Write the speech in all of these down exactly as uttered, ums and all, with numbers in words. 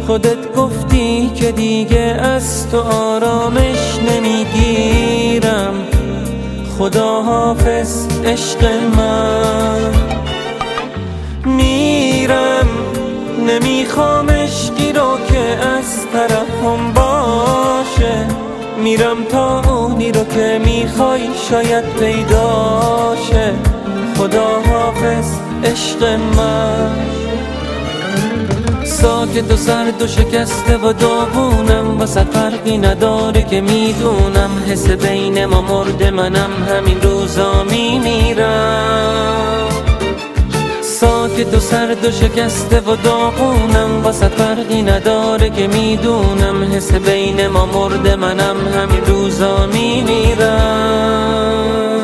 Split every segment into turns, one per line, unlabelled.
خودت گفتی که دیگه از تو آرامش نمیگیرم. خدا حافظ عشق من، میرم نمیخوام عشقی رو که از طرفم باشه. میرم تا اونی رو که میخوای شاید پیداشه. خدا حافظ عشق من. ساکت و سرد و شکسته و داغونم، واسه فرقی نداره که میدونم حس بین ما مرده، منم همین روزا میمیرم. ساکت و سرد و شکسته و داغونم، واسه فرقی نداره که میدونم حس بین ما مرده، منم همین روزا میمیرم.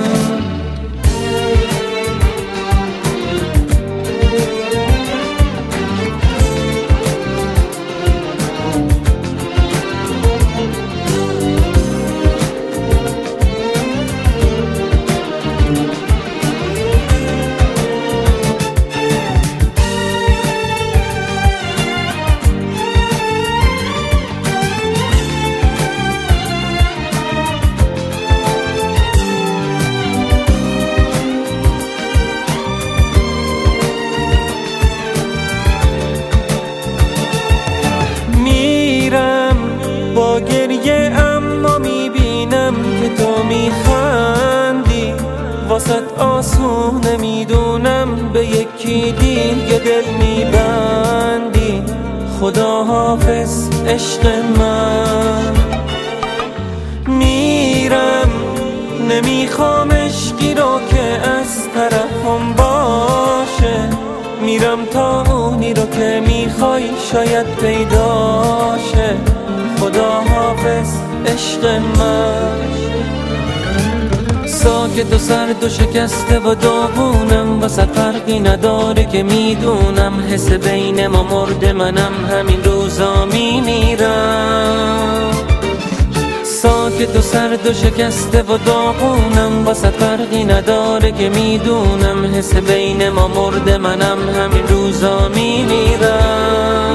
با گریه اما میبینم که تو میخندی، واسط آسونه میدونم به یکی دیگه دل میبندی. خدا حافظ عشق من، میرم نمیخوام عشقی رو که از طرفم باشه. میرم تا اونی رو که میخوای شاید پیداشه. خدا حافظ عشق من. ساکت و سرد و شکسته و داغونم، واسه فرقی نداره که میدونم حس بین ما مرده، منم همین روزا میمیرم. ساکت و سرد و شکسته و داغونم، واسه فرقی نداره که میدونم حس بین ما مرده، منم همین روزا میمیرم.